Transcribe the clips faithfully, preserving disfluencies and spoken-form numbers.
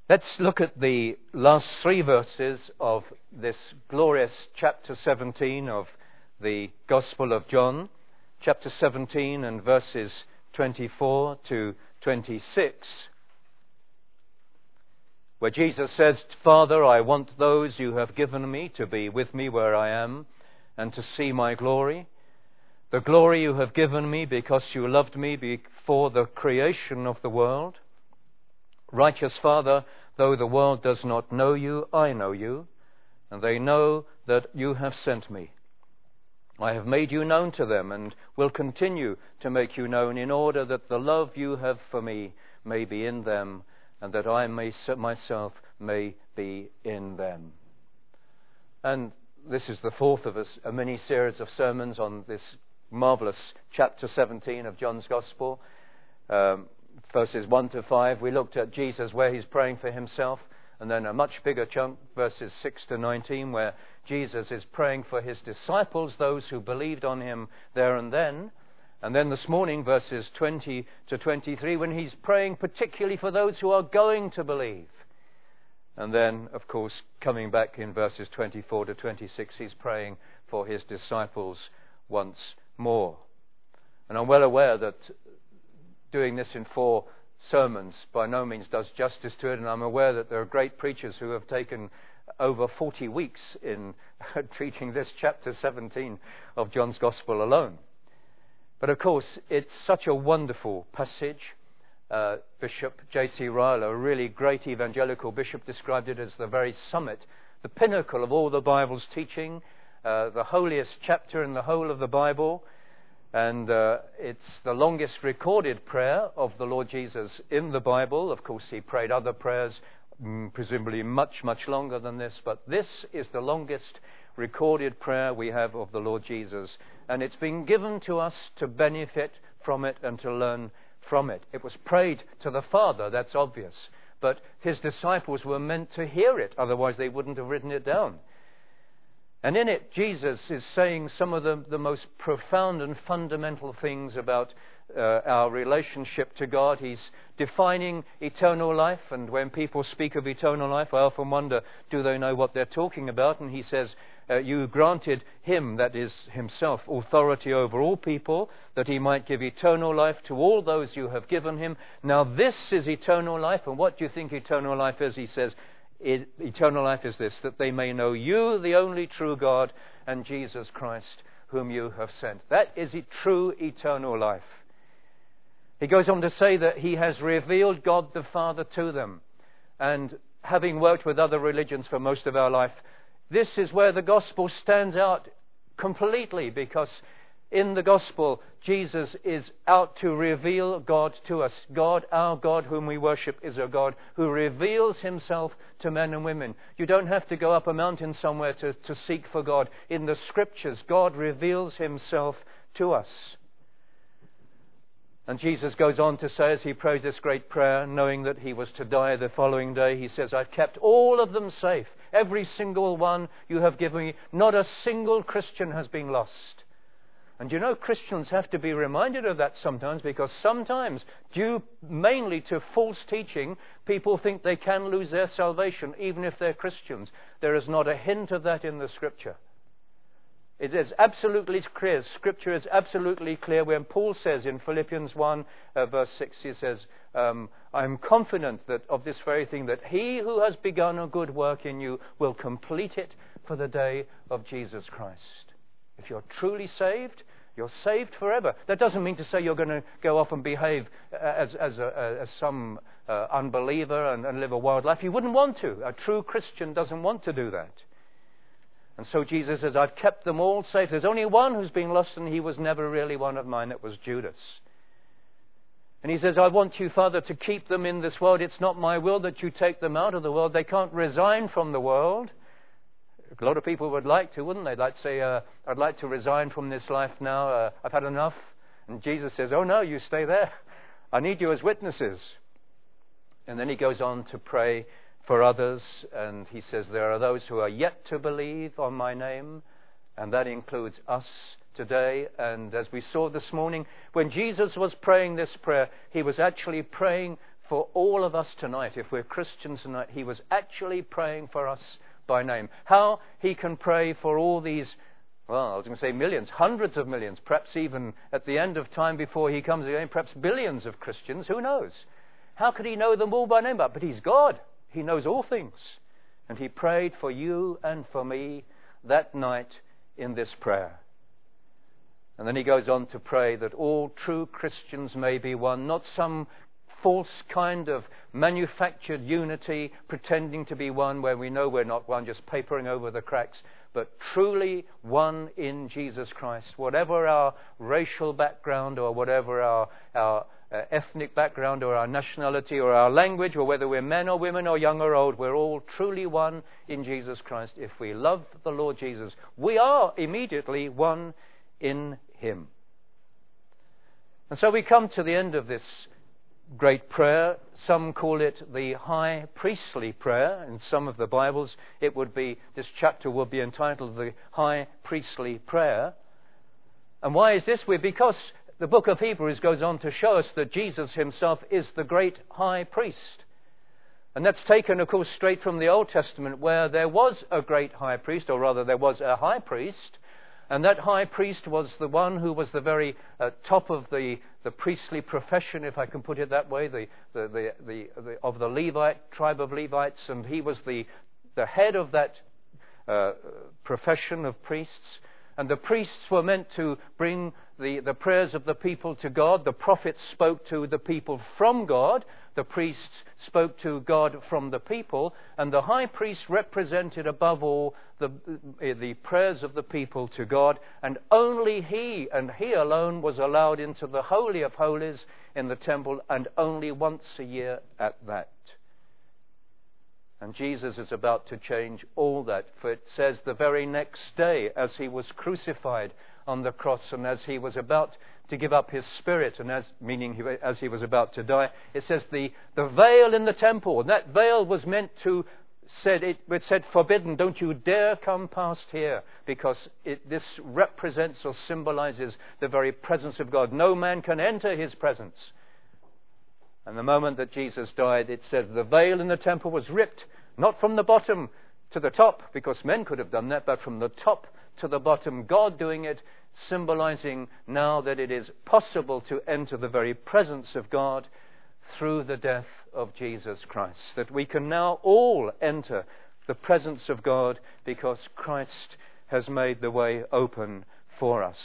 Let's look at the last three verses of this glorious chapter seventeen of the Gospel of John, chapter seventeen and verses twenty-four to twenty-six, where Jesus says, "Father, I want those you have given me to be with me where I am and to see my glory. The glory you have given me because you loved me before the creation of the world. Righteous Father, though the world does not know you, I know you, and they know that you have sent me. I have made you known to them and will continue to make you known in order that the love you have for me may be in them and that I may myself may be in them." And this is the fourth of a, a mini series of sermons on this marvelous chapter seventeen of John's Gospel. Um, verses one to five, we looked at Jesus where he's praying for himself, and then a much bigger chunk, verses six to nineteen, where Jesus is praying for his disciples, those who believed on him there and then. And then this morning, verses twenty to twenty-three, when he's praying particularly for those who are going to believe. And then, of course, coming back in verses twenty-four to twenty-six, he's praying for his disciples once more. And I'm well aware that doing this in four sermons by no means does justice to it, and I'm aware that there are great preachers who have taken over forty weeks in treating this chapter seventeen of John's Gospel alone. But of course, it's such a wonderful passage. Uh, Bishop J C Ryle, a really great evangelical bishop, described it as the very summit, the pinnacle of all the Bible's teaching, uh, the holiest chapter in the whole of the Bible. And uh, it's the longest recorded prayer of the Lord Jesus in the Bible. Of course, he prayed other prayers, mm, presumably much, much longer than this. But this is the longest recorded prayer we have of the Lord Jesus. And it's been given to us to benefit from it and to learn from it. It was prayed to the Father, that's obvious. But his disciples were meant to hear it, otherwise they wouldn't have written it down. And in it, Jesus is saying some of the, the most profound and fundamental things about uh, our relationship to God. He's defining eternal life, and when people speak of eternal life, I often wonder, do they know what they're talking about? And he says, uh, you granted him, that is himself, authority over all people, that he might give eternal life to all those you have given him. Now this is eternal life, and what do you think eternal life is? He says, It, eternal life is this, that they may know you, the only true God, and Jesus Christ, whom you have sent. That is a true eternal life. He goes on to say that he has revealed God the Father to them. And having worked with other religions for most of our life, this is where the gospel stands out completely, because in the gospel, Jesus is out to reveal God to us. God, our God, whom we worship, is a God who reveals himself to men and women. You don't have to go up a mountain somewhere to, to seek for God. In the scriptures, God reveals himself to us. And Jesus goes on to say, as he prays this great prayer, knowing that he was to die the following day, he says, I've kept all of them safe. Every single one you have given me. Not a single Christian has been lost. And you know, Christians have to be reminded of that sometimes, because sometimes, due mainly to false teaching, people think they can lose their salvation even if they're Christians. There is not a hint of that in the Scripture. It is absolutely clear. Scripture is absolutely clear when Paul says in Philippians one, uh, verse six, he says, um, I am confident that of this very thing, that he who has begun a good work in you will complete it for the day of Jesus Christ. If you're truly saved, you're saved forever. That doesn't mean to say you're going to go off and behave as, as, a, as some uh, unbeliever and, and live a wild life. You wouldn't want to. A true Christian doesn't want to do that. And so Jesus says, I've kept them all safe. There's only one who's been lost, and he was never really one of mine. That was Judas. And he says, I want you, Father, to keep them in this world. It's not my will that you take them out of the world. They can't resign from the world. A lot of people would like to, wouldn't they? They'd like to say, uh, I'd like to resign from this life now. Uh, I've had enough. And Jesus says, oh no, you stay there. I need you as witnesses. And then he goes on to pray for others. And he says, there are those who are yet to believe on my name. And that includes us today. And as we saw this morning, when Jesus was praying this prayer, he was actually praying for all of us tonight, if we're Christians tonight. He was actually praying for us by name. How he can pray for all these, well, I was going to say millions, hundreds of millions, perhaps even at the end of time before he comes again, perhaps billions of Christians, who knows? How could he know them all by name? But he's God. He knows all things. And he prayed for you and for me that night in this prayer. And then he goes on to pray that all true Christians may be one, not some false kind of manufactured unity pretending to be one where we know we're not one, just papering over the cracks, but truly one in Jesus Christ. Whatever our racial background or whatever our, our uh, ethnic background or our nationality or our language, or whether we're men or women or young or old, we're all truly one in Jesus Christ. If we love the Lord Jesus, we are immediately one in him. And so we come to the end of this great prayer. Some call it the high priestly prayer. In some of the Bibles, it would be, this chapter would be entitled the high priestly prayer. And why is this? We're, because the book of Hebrews goes on to show us that Jesus himself is the great high priest. And that's taken, of course, straight from the Old Testament, where there was a great high priest, or rather there was a high priest. And that high priest was the one who was the very uh, top of the, the priestly profession, if I can put it that way, the, the, the, the, the, of the Levite, tribe of Levites. And he was the, the head of that uh, profession of priests. And the priests were meant to bring the, the prayers of the people to God. The prophets spoke to the people from God. The priests spoke to God from the people. And the high priest represented above all the, the prayers of the people to God. And only he, and he alone, was allowed into the Holy of Holies in the temple, and only once a year at that. And Jesus is about to change all that, for it says the very next day, as he was crucified on the cross, and as he was about to give up his spirit, and as meaning he, as he was about to die, it says the, the veil in the temple, and that veil was meant to, said it, it said forbidden, don't you dare come past here, because it, this represents or symbolizes the very presence of God. No man can enter his presence. And the moment that Jesus died, it says the veil in the temple was ripped, not from the bottom to the top, because men could have done that, but from the top to the bottom, God doing it, symbolizing now that it is possible to enter the very presence of God through the death of Jesus Christ. That we can now all enter the presence of God because Christ has made the way open for us.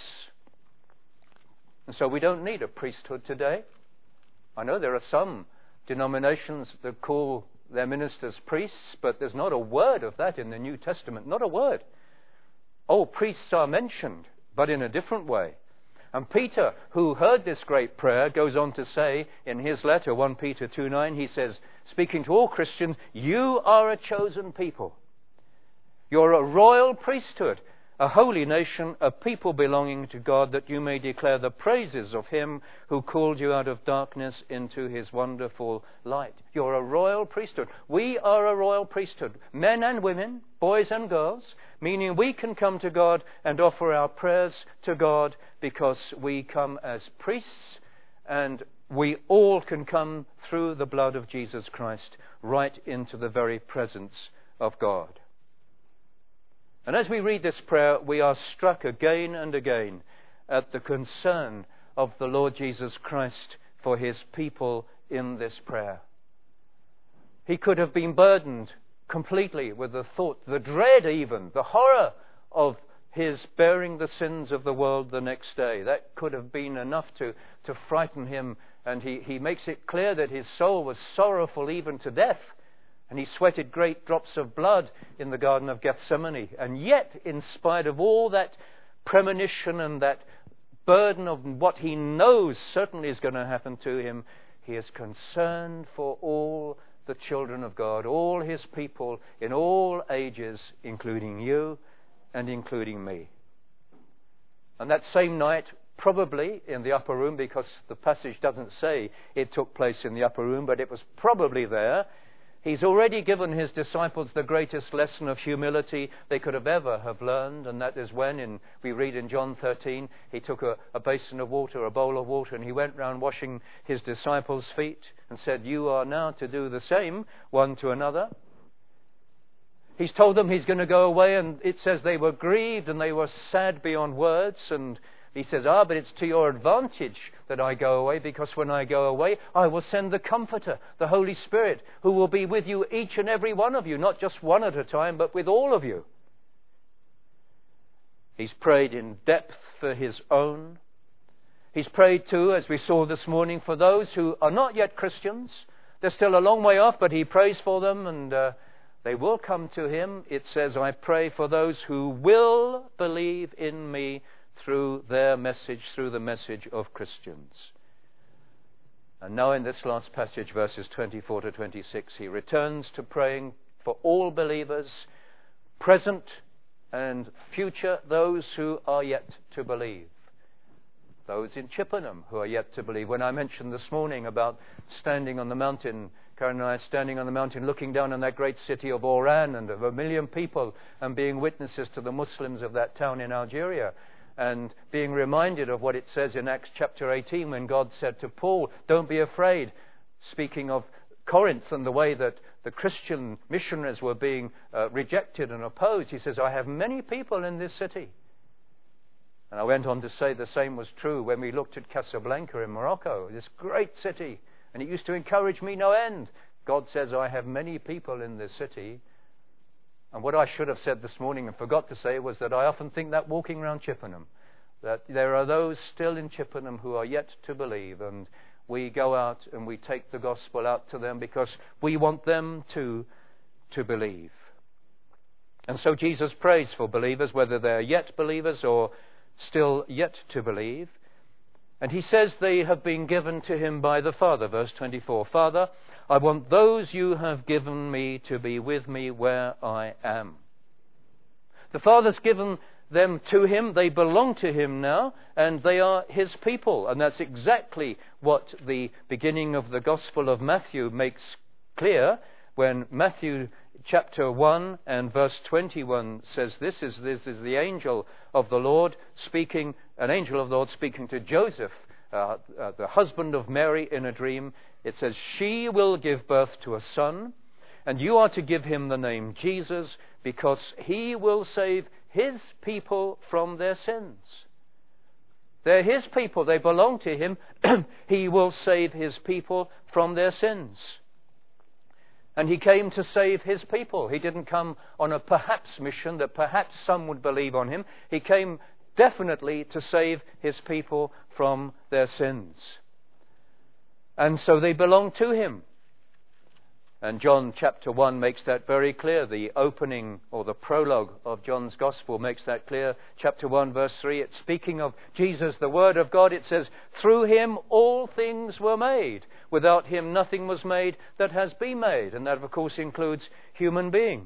And so we don't need a priesthood today. I know there are some denominations that call their ministers priests, but there's not a word of that in the New Testament. Not a word. Oh, priests are mentioned, but in a different way. And Peter, who heard this great prayer, goes on to say in his letter, First Peter two nine, he says, speaking to all Christians, you are a chosen people. You're a royal priesthood, a holy nation, a people belonging to God, that you may declare the praises of him who called you out of darkness into his wonderful light. You're a royal priesthood. We are a royal priesthood, men and women, boys and girls, meaning we can come to God and offer our prayers to God because we come as priests, and we all can come through the blood of Jesus Christ right into the very presence of God. And as we read this prayer, we are struck again and again at the concern of the Lord Jesus Christ for his people in this prayer. He could have been burdened completely with the thought, the dread even, the horror of his bearing the sins of the world the next day. That could have been enough to, to frighten him. And he, he makes it clear that his soul was sorrowful even to death. And he sweated great drops of blood in the Garden of Gethsemane. And yet, in spite of all that premonition and that burden of what he knows certainly is going to happen to him, he is concerned for all the children of God, all his people in all ages, including you and including me. And that same night, probably in the upper room, because the passage doesn't say it took place in the upper room, but it was probably there, He's already given his disciples the greatest lesson of humility they could have ever have learned, and that is when, in, we read in John thirteen, he took a, a basin of water, a bowl of water, and he went round washing his disciples' feet and said, "You are now to do the same one to another." He's told them he's going to go away, and it says they were grieved and they were sad beyond words, and he says, ah, but it's to your advantage that I go away, because when I go away, I will send the Comforter, the Holy Spirit, who will be with you, each and every one of you, not just one at a time, but with all of you. He's prayed in depth for his own. He's prayed too, as we saw this morning, for those who are not yet Christians. They're still a long way off, but he prays for them, and uh, they will come to him. It says, I pray for those who will believe in me through their message, through the message of Christians. And now in this last passage, verses twenty-four to twenty-six, he returns to praying for all believers, present and future, those who are yet to believe. Those in Chippenham who are yet to believe. When I mentioned this morning about standing on the mountain, Karen and I standing on the mountain looking down on that great city of Oran and of a million people and being witnesses to the Muslims of that town in Algeria, and being reminded of what it says in Acts chapter eighteen when God said to Paul, don't be afraid, speaking of Corinth and the way that the Christian missionaries were being uh, rejected and opposed. He says, I have many people in this city. And I went on to say the same was true when we looked at Casablanca in Morocco, this great city, and it used to encourage me no end. God says, I have many people in this city. And what I should have said this morning and forgot to say was that I often think that walking around Chippenham, that there are those still in Chippenham who are yet to believe, and we go out and we take the gospel out to them because we want them to, to believe. And so Jesus prays for believers, whether they're yet believers or still yet to believe. And he says they have been given to him by the Father. Verse twenty-four, Father, I want those you have given me to be with me where I am. The Father's given them to him. They belong to him now, and they are his people. And that's exactly what the beginning of the Gospel of Matthew makes clear when Matthew chapter one and verse twenty-one says this is, this is the angel of the Lord speaking, an angel of the Lord speaking to Joseph, uh, uh, the husband of Mary, in a dream. It says, she will give birth to a son, and you are to give him the name Jesus, because he will save his people from their sins. They're his people. They belong to him. He will save his people from their sins. And he came to save his people. He didn't come on a perhaps mission that perhaps some would believe on him. He came definitely to save his people from their sins. And so they belong to him. And John chapter one makes that very clear. The opening or the prologue of John's Gospel makes that clear. Chapter one verse three, it's speaking of Jesus, the Word of God. It says, through him all things were made. Without him nothing was made that has been made. And that of course includes human beings.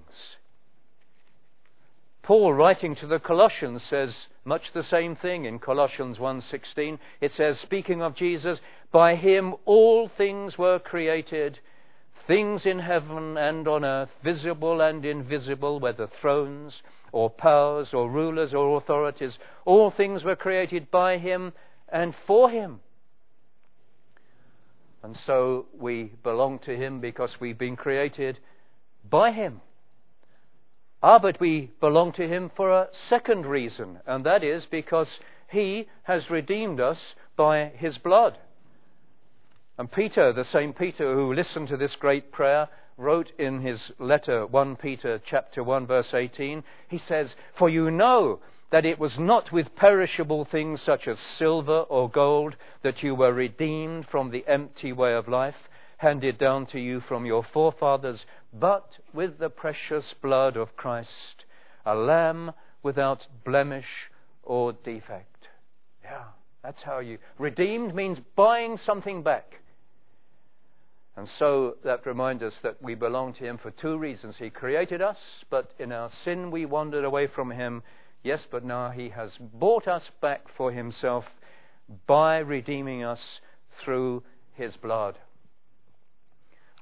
Paul, writing to the Colossians, says much the same thing in Colossians one sixteen. It says, speaking of Jesus, by him all things were created, things in heaven and on earth, visible and invisible, whether thrones or powers or rulers or authorities. All things were created by him and for him. And so we belong to him because we've been created by him. Ah, but we belong to him for a second reason, and that is because he has redeemed us by his blood. And Peter, the same Peter who listened to this great prayer, wrote in his letter, First Peter chapter one verse eighteen, he says, for you know that it was not with perishable things such as silver or gold that you were redeemed from the empty way of life handed down to you from your forefathers, but with the precious blood of Christ, a lamb without blemish or defect. Yeah, that's how you... Redeemed means buying something back. And so that reminds us that we belong to him for two reasons. He created us, but in our sin we wandered away from him. Yes, but now he has bought us back for himself by redeeming us through his blood.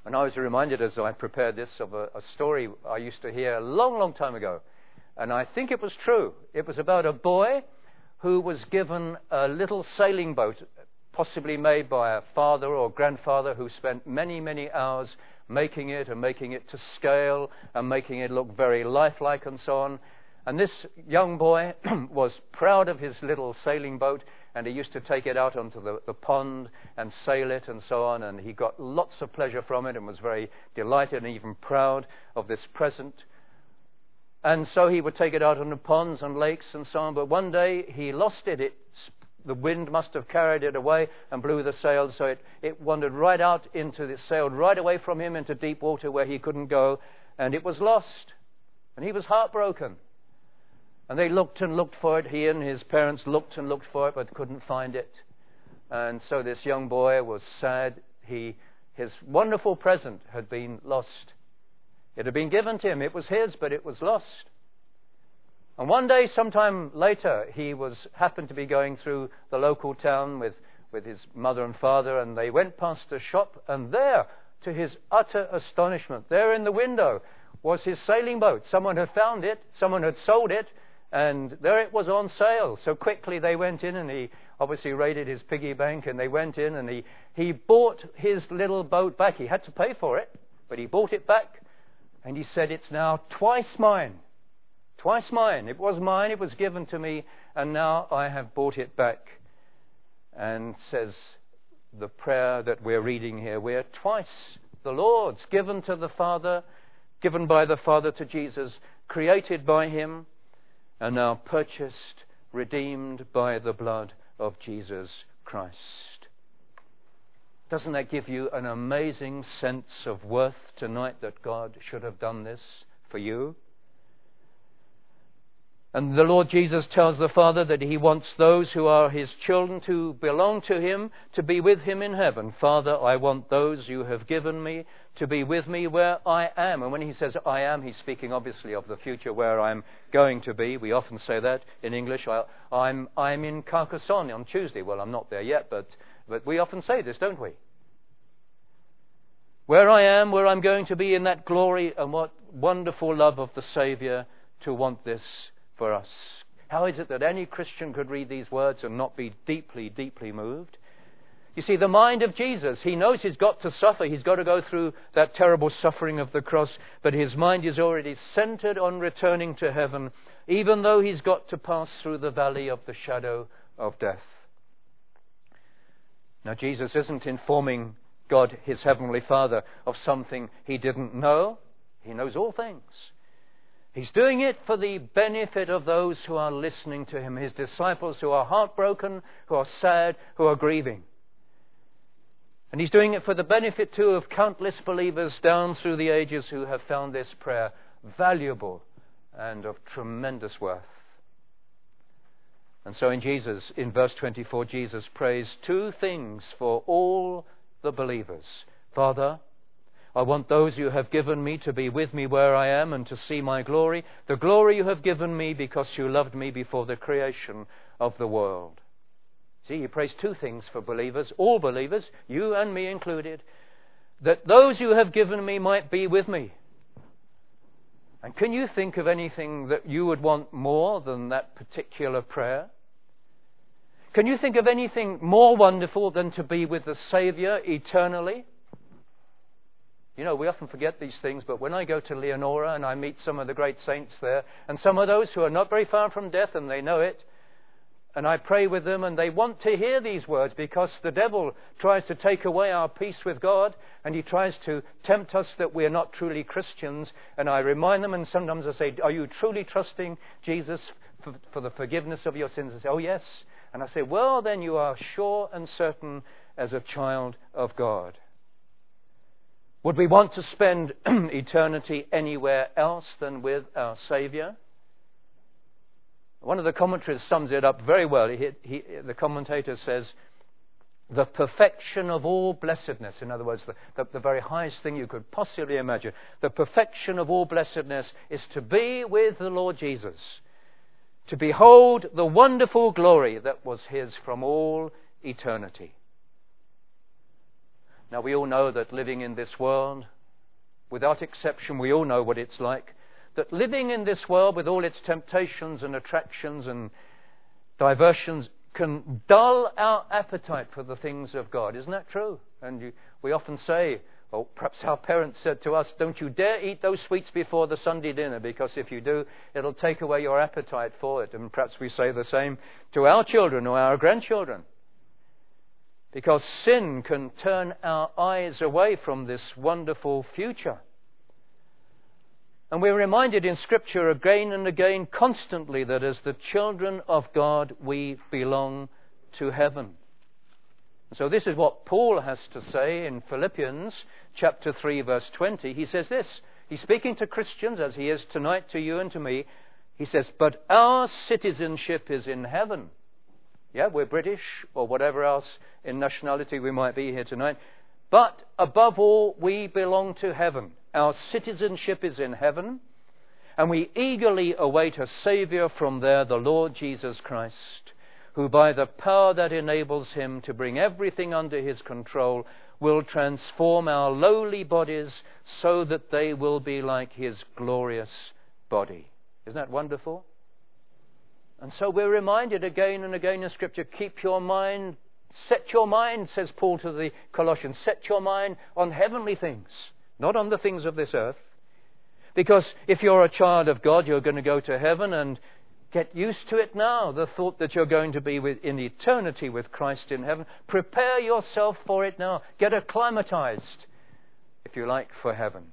And I was reminded as I prepared this of a, a story I used to hear a long, long time ago. And I think it was true. It was about a boy who was given a little sailing boat, possibly made by a father or grandfather who spent many, many hours making it and making it to scale and making it look very lifelike and so on. And this young boy was proud of his little sailing boat, and he used to take it out onto the, the pond and sail it and so on, and he got lots of pleasure from it and was very delighted and even proud of this present. And so he would take it out on the ponds and lakes and so on, but one day he lost it. It the wind must have carried it away and blew the sails, so it, it wandered right out into, it sailed right away from him into deep water where he couldn't go, and it was lost. And he was heartbroken. And they looked and looked for it. He and his parents looked and looked for it, but couldn't find it. And so this young boy was sad. He, his wonderful present had been lost. It had been given to him. It was his, but it was lost. And one day, sometime later, he was happened to be going through the local town with, with his mother and father, and they went past a shop, and there, to his utter astonishment, there in the window was his sailing boat. Someone had found it. Someone had sold it. And there it was on sale. So quickly they went in, and he obviously raided his piggy bank, and they went in and he, he bought his little boat back. He had to pay for it, but he bought it back. And he said, "It's now twice mine. Twice mine. It was mine, it was given to me, and now I have bought it back." And says the prayer that we're reading here, we're twice the Lord's, given to the Father, given by the Father to Jesus, created by him, and now purchased, redeemed by the blood of Jesus Christ. Doesn't that give you an amazing sense of worth tonight, that God should have done this for you? And the Lord Jesus tells the Father that he wants those who are his children to belong to him, to be with him in heaven. "Father, I want those you have given me to be with me where I am." And when he says I am, he's speaking obviously of the future, where I'm going to be. We often say that in English. I, I'm, I'm in Carcassonne on Tuesday. Well, I'm not there yet, but, but we often say this, don't we? Where I am, where I'm going to be in that glory, and what wonderful love of the Saviour to want this for us. How is it that any Christian could read these words and not be deeply, deeply moved? You see, the mind of Jesus, he knows he's got to suffer. He's got to go through that terrible suffering of the cross, but his mind is already centered on returning to heaven, even though he's got to pass through the valley of the shadow of death. Now, Jesus isn't informing God, his heavenly Father, of something he didn't know. He knows all things. He's doing it for the benefit of those who are listening to him, his disciples who are heartbroken, who are sad, who are grieving. And he's doing it for the benefit, too, of countless believers down through the ages who have found this prayer valuable and of tremendous worth. And so in Jesus, in verse twenty-four, Jesus prays two things for all the believers. "Father, I want those you have given me to be with me where I am and to see my glory, the glory you have given me because you loved me before the creation of the world." See, he prays two things for believers, all believers, you and me included, that those you have given me might be with me. And can you think of anything that you would want more than that particular prayer? Can you think of anything more wonderful than to be with the Saviour eternally? You know, we often forget these things, but when I go to Leonora and I meet some of the great saints there, and some of those who are not very far from death and they know it, and I pray with them and they want to hear these words, because the devil tries to take away our peace with God, and he tries to tempt us that we are not truly Christians. And I remind them, and sometimes I say, "Are you truly trusting Jesus for, for the forgiveness of your sins?" They say, "Oh yes." And I say, "Well, then you are sure and certain as a child of God." Would we want to spend eternity anywhere else than with our Saviour? One of the commentaries sums it up very well. He, he, the commentator says, the perfection of all blessedness, in other words, the, the, the very highest thing you could possibly imagine, the perfection of all blessedness is to be with the Lord Jesus, to behold the wonderful glory that was his from all eternity. Now, we all know that living in this world, without exception, we all know what it's like. That living in this world with all its temptations and attractions and diversions can dull our appetite for the things of God. Isn't that true? And you, we often say, or perhaps our parents said to us, don't you dare eat those sweets before the Sunday dinner, because if you do, it'll take away your appetite for it. And perhaps we say the same to our children or our grandchildren. Because sin can turn our eyes away from this wonderful future. And we're reminded in Scripture again and again constantly that as the children of God, we belong to heaven. So this is what Paul has to say in Philippians chapter three, verse twenty. He says this. He's speaking to Christians, as he is tonight to you and to me. He says, but our citizenship is in heaven. Yeah, we're British or whatever else in nationality we might be here tonight. But above all, we belong to heaven. Our citizenship is in heaven. And we eagerly await a Saviour from there, the Lord Jesus Christ, who by the power that enables him to bring everything under his control will transform our lowly bodies so that they will be like his glorious body. Isn't that wonderful? And so we're reminded again and again in Scripture, keep your mind, set your mind, says Paul to the Colossians, set your mind on heavenly things, not on the things of this earth. Because if you're a child of God, you're going to go to heaven, and get used to it now, the thought that you're going to be with, in eternity with Christ in heaven. Prepare yourself for it now. Get acclimatized, if you like, for heaven.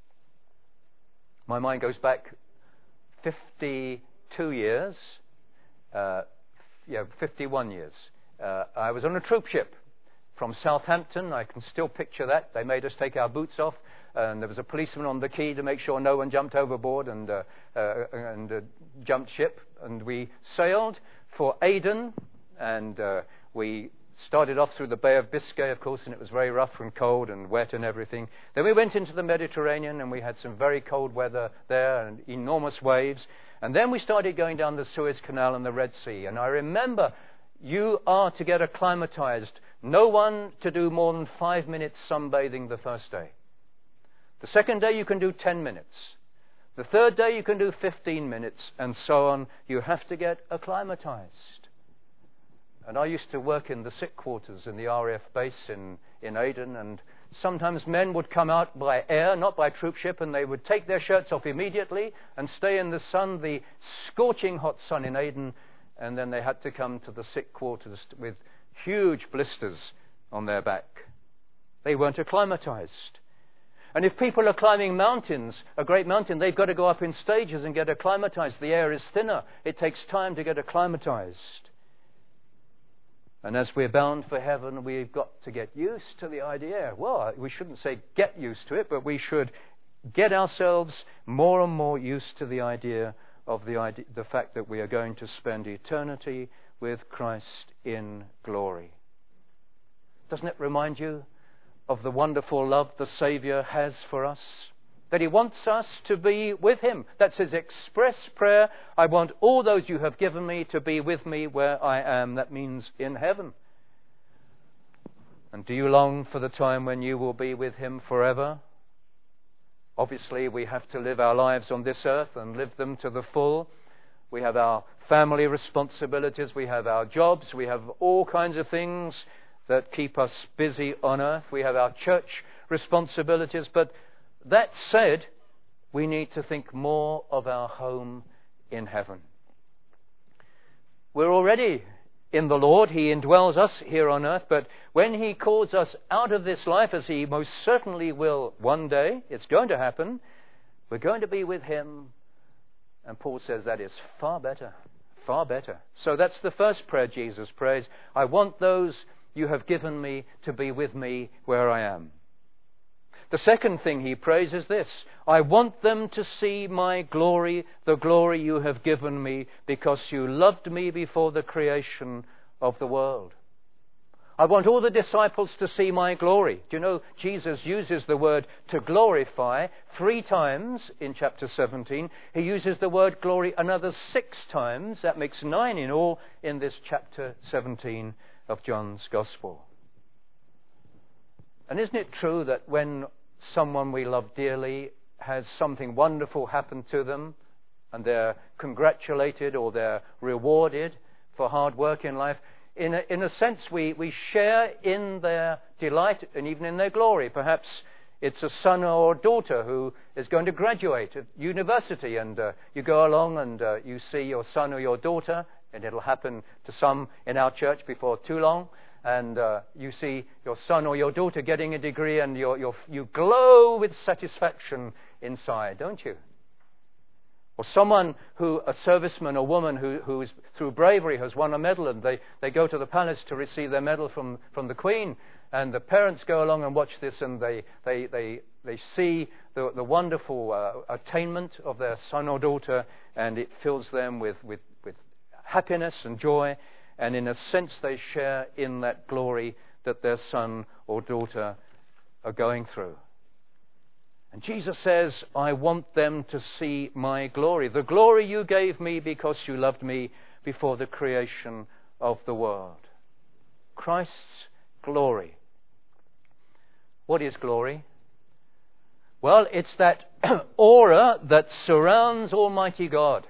My mind goes back fifty-two years, uh, yeah, fifty-one years. Uh, I was on a troop ship from Southampton. I can still picture that. They made us take our boots off, and there was a policeman on the quay to make sure no one jumped overboard and uh, uh, and uh, jumped ship. And we sailed for Aden, and uh, we started off through the Bay of Biscay, of course, and it was very rough and cold and wet and everything. Then we went into the Mediterranean, and we had some very cold weather there and enormous waves. And then we started going down the Suez Canal and the Red Sea. And I remember, you are to get acclimatized. No one to do more than five minutes sunbathing the first day. The second day you can do ten minutes. The third day you can do fifteen minutes, and so on. You have to get acclimatized. And I used to work in the sick quarters in the R A F base in, in Aden, and sometimes men would come out by air, not by troop ship, and they would take their shirts off immediately and stay in the sun, the scorching hot sun in Aden, and then they had to come to the sick quarters with huge blisters on their back. They weren't acclimatized. And if people are climbing mountains, a great mountain, they've got to go up in stages and get acclimatized. The air is thinner. It takes time to get acclimatized. And as we're bound for heaven, we've got to get used to the idea. Well, we shouldn't say get used to it, but we should get ourselves more and more used to the idea of the idea, the fact that we are going to spend eternity with Christ in glory. Doesn't it remind you of the wonderful love the Saviour has for us? That he wants us to be with him. That's his express prayer. I want all those you have given me to be with me where I am. That means in heaven. And do you long for the time when you will be with him forever? Obviously, we have to live our lives on this earth and live them to the full. We have our family responsibilities. We have our jobs. We have all kinds of things that keep us busy on earth. We have our church responsibilities. But that said, we need to think more of our home in heaven. We're already in the Lord. He indwells us here on earth. But when he calls us out of this life, as he most certainly will one day, it's going to happen, we're going to be with him. And Paul says that is far better, far better. So that's the first prayer Jesus prays. I want those you have given me to be with me where I am. The second thing he prays is this: I want them to see my glory, the glory you have given me, because you loved me before the creation of the world. I want all the disciples to see my glory. Do you know, Jesus uses the word to glorify three times in chapter seventeen. He uses the word glory another six times. That makes nine in all in this chapter seventeen of John's Gospel. And isn't it true that when someone we love dearly has something wonderful happen to them, and they're congratulated or they're rewarded for hard work in life, in a, in a sense we, we share in their delight and even in their glory. Perhaps it's a son or daughter who is going to graduate at university, and uh, you go along and uh, you see your son or your daughter, and it'll happen to some in our church before too long, and uh, you see your son or your daughter getting a degree, and you're, you're, you glow with satisfaction inside, don't you? Or someone who, a serviceman or woman who, who is through bravery has won a medal, and they, they go to the palace to receive their medal from, from the Queen, and the parents go along and watch this, and they, they, they, they see the, the wonderful uh, attainment of their son or daughter, and it fills them with, with, with happiness and joy, and in a sense they share in that glory that their son or daughter are going through. And Jesus says, I want them to see my glory. The glory you gave me because you loved me before the creation of the world. Christ's glory. What is glory? Well, it's that aura that surrounds Almighty God.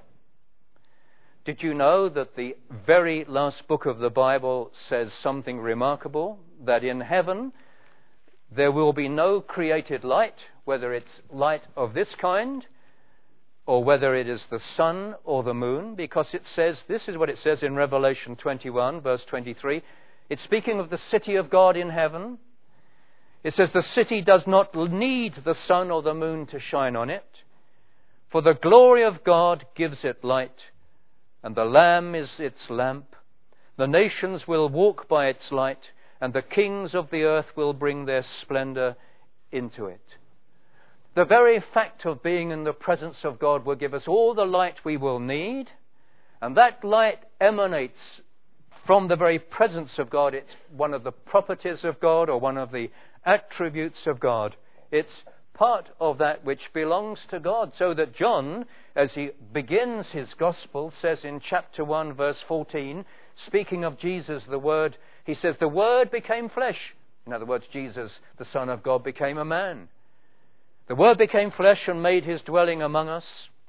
Did you know that the very last book of the Bible says something remarkable? That in heaven there will be no created light, whether it's light of this kind or whether it is the sun or the moon, because it says, this is what it says in Revelation twenty-one, verse twenty-three. It's speaking of the city of God in heaven. It says, the city does not need the sun or the moon to shine on it, for the glory of God gives it light, and the Lamb is its lamp. The nations will walk by its light, and the kings of the earth will bring their splendor into it. The very fact of being in the presence of God will give us all the light we will need, and that light emanates from the very presence of God. It's one of the properties of God, or one of the attributes of God. It's part of that which belongs to God, so that John, as he begins his gospel, says in chapter one, verse fourteen, speaking of Jesus, the Word, he says, the Word became flesh. In other words, Jesus, the Son of God, became a man. The Word became flesh and made his dwelling among us.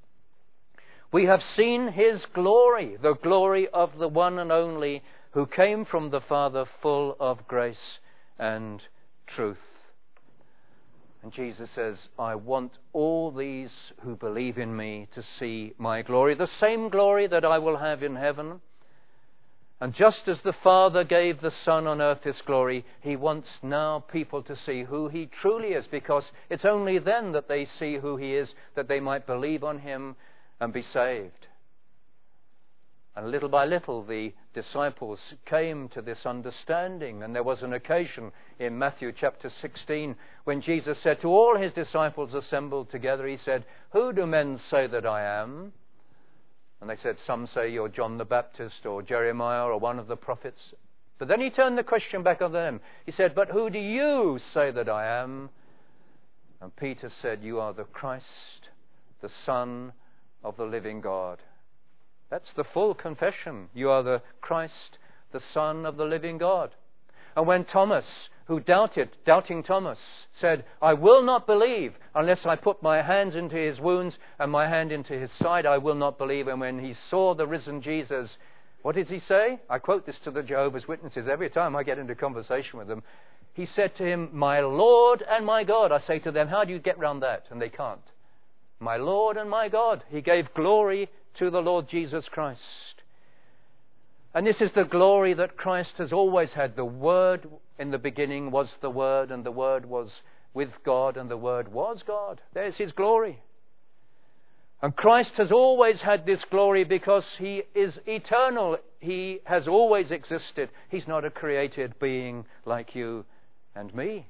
We have seen his glory, the glory of the one and only who came from the Father, full of grace and truth. And Jesus says, I want all these who believe in me to see my glory, the same glory that I will have in heaven. And just as the Father gave the Son on earth his glory, he wants now people to see who he truly is, because it's only then that they see who he is, that they might believe on him and be saved. And little by little the disciples came to this understanding, and there was an occasion in Matthew chapter sixteen when Jesus said to all his disciples assembled together, he said, who do men say that I am? And they said, some say you're John the Baptist or Jeremiah or one of the prophets. But then he turned the question back on them. He said, but who do you say that I am? And Peter said, you are the Christ, the Son of the living God. That's the full confession. You are the Christ, the Son of the living God. And when Thomas, who doubted, doubting Thomas, said, I will not believe unless I put my hands into his wounds and my hand into his side, I will not believe. And when he saw the risen Jesus, what did he say? I quote this to the Jehovah's Witnesses every time I get into conversation with them. He said to him, my Lord and my God. I say to them, how do you get round that? And they can't. My Lord and my God. He gave glory to the Lord Jesus Christ. And this is the glory that Christ has always had. The Word in the beginning was the Word, and the Word was with God, and the Word was God. There's his glory. And Christ has always had this glory because he is eternal. He has always existed. He's not a created being like you and me.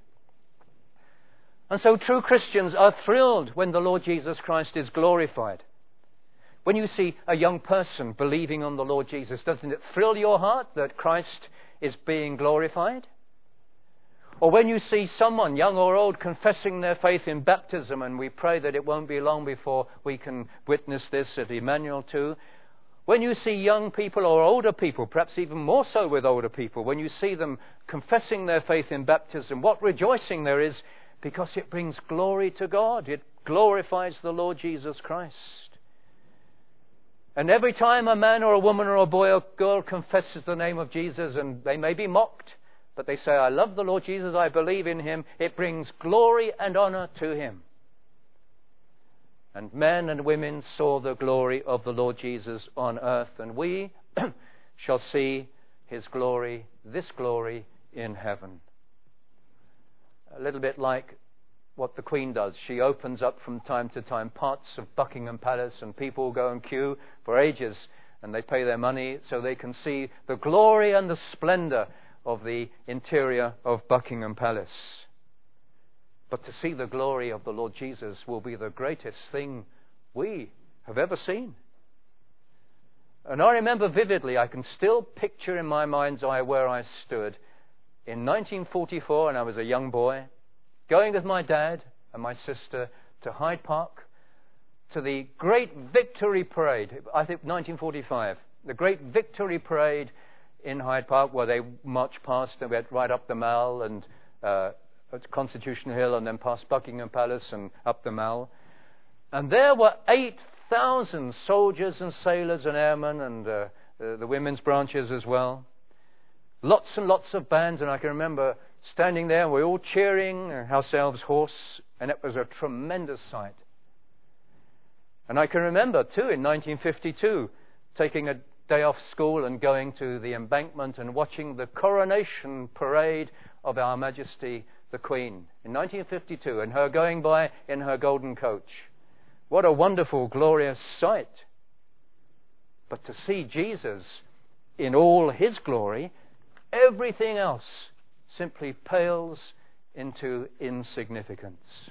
And so true Christians are thrilled when the Lord Jesus Christ is glorified. When you see a young person believing on the Lord Jesus, doesn't it thrill your heart that Christ is being glorified? Or when you see someone, young or old, confessing their faith in baptism, and we pray that it won't be long before we can witness this at Emmanuel too. When you see young people or older people, perhaps even more so with older people, when you see them confessing their faith in baptism, what rejoicing there is, because it brings glory to God. It glorifies the Lord Jesus Christ. And every time a man or a woman or a boy or girl confesses the name of Jesus, and they may be mocked, but they say, I love the Lord Jesus, I believe in him, it brings glory and honor to him. And men and women saw the glory of the Lord Jesus on earth, and we shall see his glory, this glory, in heaven. A little bit like what the Queen does. She opens up from time to time parts of Buckingham Palace, and people go and queue for ages, and they pay their money so they can see the glory and the splendor of the interior of Buckingham Palace. But to see the glory of the Lord Jesus will be the greatest thing we have ever seen. And I remember vividly, I can still picture in my mind's eye where I stood in nineteen forty-four, and I was a young boy, going with my dad and my sister to Hyde Park, to the great Victory Parade, I think nineteen forty-five, the great Victory Parade in Hyde Park, where they marched past and went right up the Mall and uh, at Constitution Hill, and then past Buckingham Palace and up the Mall. And there were eight thousand soldiers and sailors and airmen, and uh, the, the women's branches as well. Lots and lots of bands, and I can remember standing there and we were all cheering ourselves hoarse, and it was a tremendous sight. And I can remember too in nineteen fifty-two taking a day off school and going to the embankment and watching the coronation parade of Our Majesty the Queen in nineteen fifty-two, and her going by in her golden coach. What a wonderful, glorious sight. But to see Jesus in all his glory, everything else simply pales into insignificance.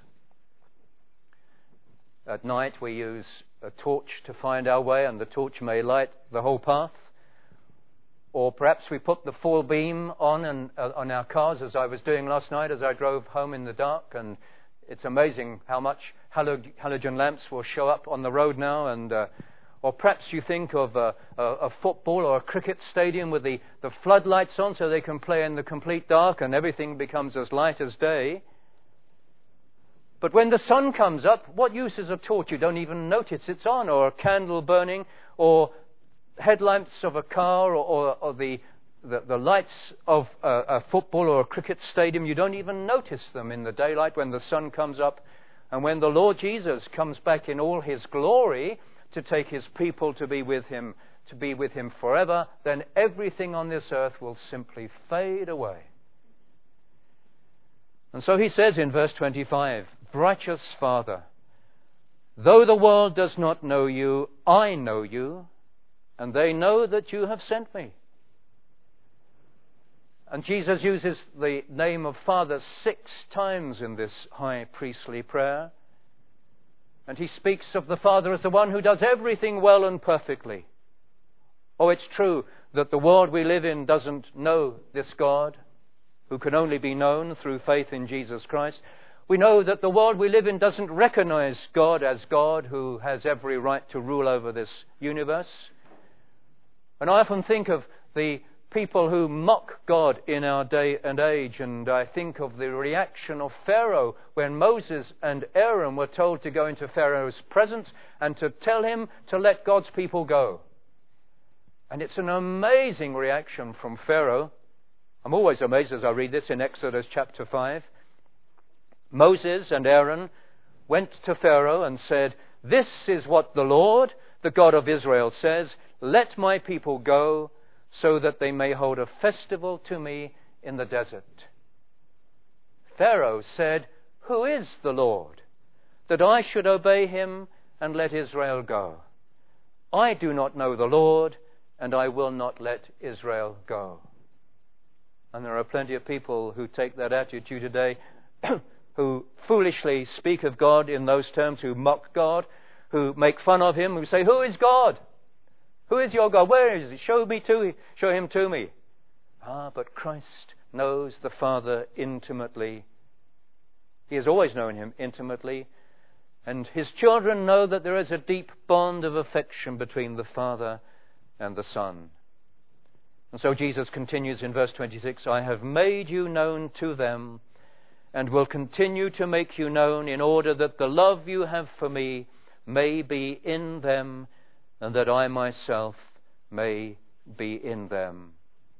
At night we use a torch to find our way, and the torch may light the whole path. Or perhaps we put the full beam on and, uh, on our cars, as I was doing last night as I drove home in the dark. And it's amazing how much halog- halogen lamps will show up on the road now. And uh, or perhaps you think of a, a, a football or a cricket stadium with the, the floodlights on so they can play in the complete dark and everything becomes as light as day. But when the sun comes up, what use is a torch? You don't even notice it's on, or a candle burning, or headlamps of a car, or, or, or the, the, the lights of a, a football or a cricket stadium. You don't even notice them in the daylight when the sun comes up. And when the Lord Jesus comes back in all his glory to take his people to be with him, to be with him forever, then everything on this earth will simply fade away. And so he says in verse twenty-five, Righteous Father, though the world does not know you, I know you, and they know that you have sent me. And Jesus uses the name of Father six times in this high priestly prayer. And he speaks of the Father as the one who does everything well and perfectly. Oh, it's true that the world we live in doesn't know this God, who can only be known through faith in Jesus Christ. We know that the world we live in doesn't recognize God as God, who has every right to rule over this universe. And I often think of the people who mock God in our day and age, and I think of the reaction of Pharaoh when Moses and Aaron were told to go into Pharaoh's presence and to tell him to let God's people go. And it's an amazing reaction from Pharaoh. I'm always amazed as I read this in Exodus chapter five. Moses and Aaron went to Pharaoh and said, This is what the Lord, the God of Israel, says, Let my people go, so that they may hold a festival to me in the desert. Pharaoh said, Who is the Lord, that I should obey him and let Israel go? I do not know the Lord, and I will not let Israel go. And there are plenty of people who take that attitude today, who foolishly speak of God in those terms, who mock God, who make fun of him, who say, Who is God? Who is your God? Where is he? Show me to show him to me. Ah, but Christ knows the Father intimately. He has always known him intimately. And his children know that there is a deep bond of affection between the Father and the Son. And so Jesus continues in verse twenty-six, I have made you known to them and will continue to make you known in order that the love you have for me may be in them and that I myself may be in them.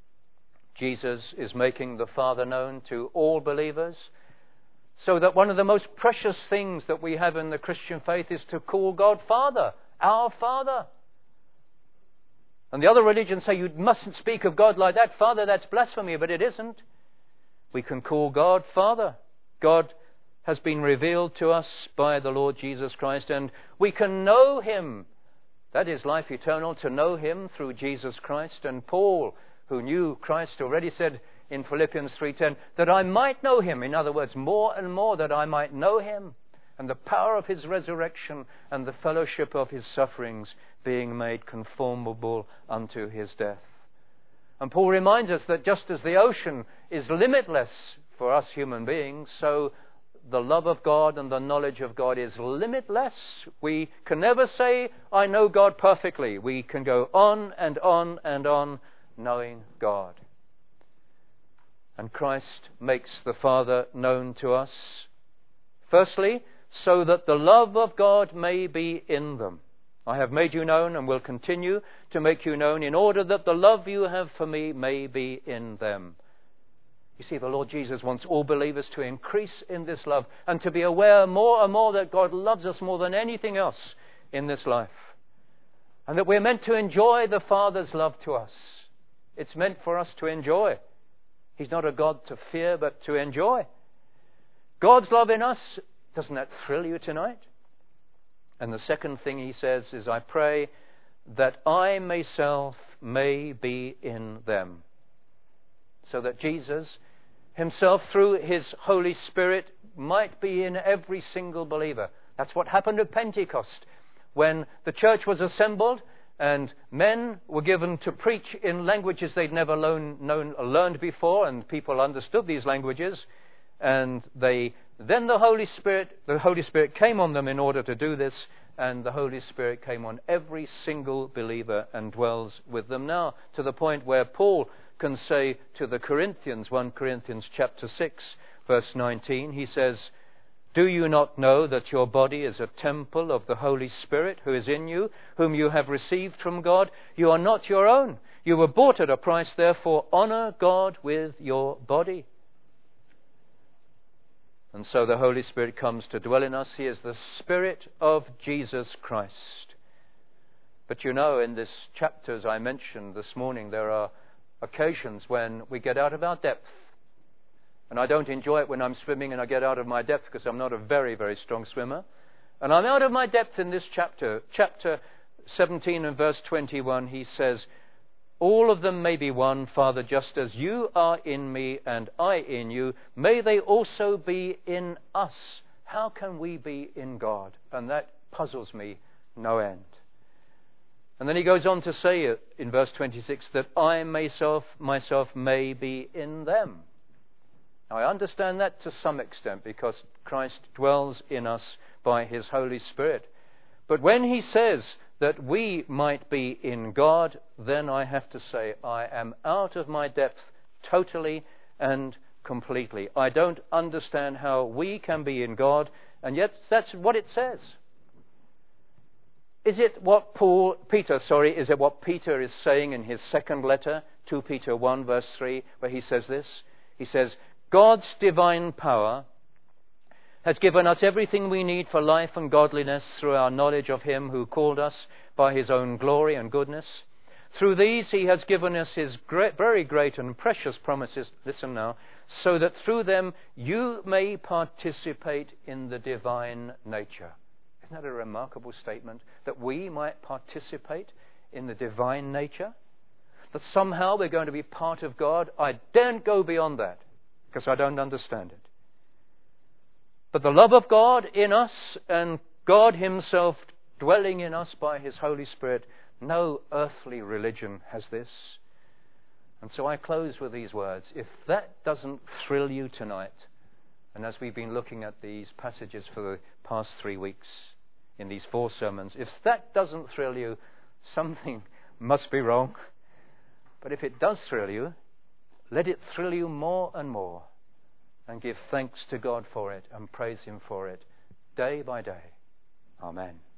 Jesus is making the Father known to all believers, so that one of the most precious things that we have in the Christian faith is to call God Father, our Father. And the other religions say you mustn't speak of God like that. Father, that's blasphemy, but it isn't. We can call God Father. God has been revealed to us by the Lord Jesus Christ, and we can know Him. That is life eternal, to know Him through Jesus Christ. And Paul, who knew Christ, already said in Philippians three ten, that I might know Him. In other words, more and more that I might know Him, and the power of His resurrection and the fellowship of His sufferings, being made conformable unto His death. And Paul reminds us that just as the ocean is limitless for us human beings, so the love of God and the knowledge of God is limitless. We can never say, I know God perfectly. We can go on and on and on knowing God. And Christ makes the Father known to us, firstly, so that the love of God may be in them. I have made you known and will continue to make you known in order that the love you have for me may be in them. You see, the Lord Jesus wants all believers to increase in this love and to be aware more and more that God loves us more than anything else in this life. And that we're meant to enjoy the Father's love to us. It's meant for us to enjoy. He's not a God to fear, but to enjoy. God's love in us, doesn't that thrill you tonight? And the second thing he says is, I pray that I myself may be in them. So that Jesus himself, through his Holy Spirit, might be in every single believer. That's what happened at Pentecost, when the church was assembled and men were given to preach in languages they'd never known, known, learned before, and people understood these languages. And they then the Holy Spirit, the Holy Spirit came on them in order to do this, and the Holy Spirit came on every single believer and dwells with them now, to the point where Paul can say to the Corinthians, First Corinthians chapter six, verse nineteen, he says, do you not know that your body is a temple of the Holy Spirit who is in you, whom you have received from God? You are not your own. You were bought at a price, therefore honor God with your body. And so the Holy Spirit comes to dwell in us. He is the Spirit of Jesus Christ. But you know, in this chapter, as I mentioned this morning, there are occasions when we get out of our depth. And I don't enjoy it when I'm swimming and I get out of my depth, because I'm not a very, very strong swimmer. And I'm out of my depth in this chapter. Chapter seventeen and verse twenty-one, he says, all of them may be one, Father, just as you are in me and I in you. May they also be in us. How can we be in God? And that puzzles me no end. And then he goes on to say in verse twenty-six that I myself, myself may be in them. Now I understand that to some extent, because Christ dwells in us by his Holy Spirit. But when he says that we might be in God, then I have to say I am out of my depth totally and completely. I don't understand how we can be in God, and yet that's what it says. Is it what Paul, Peter, sorry, is it what Peter is saying in his second letter, Second Peter one verse three, where he says this? He says, God's divine power has given us everything we need for life and godliness through our knowledge of him who called us by his own glory and goodness. Through these he has given us his great, very great and precious promises, listen now, so that through them you may participate in the divine nature. Isn't that a remarkable statement? That we might participate in the divine nature? That somehow we're going to be part of God? I daren't go beyond that, because I don't understand it. But the love of God in us and God himself dwelling in us by his Holy Spirit, no earthly religion has this. And so I close with these words. If that doesn't thrill you tonight, and as we've been looking at these passages for the past three weeks in these four sermons, if that doesn't thrill you, something must be wrong. But if it does thrill you, let it thrill you more and more, and give thanks to God for it and praise him for it day by day. Amen.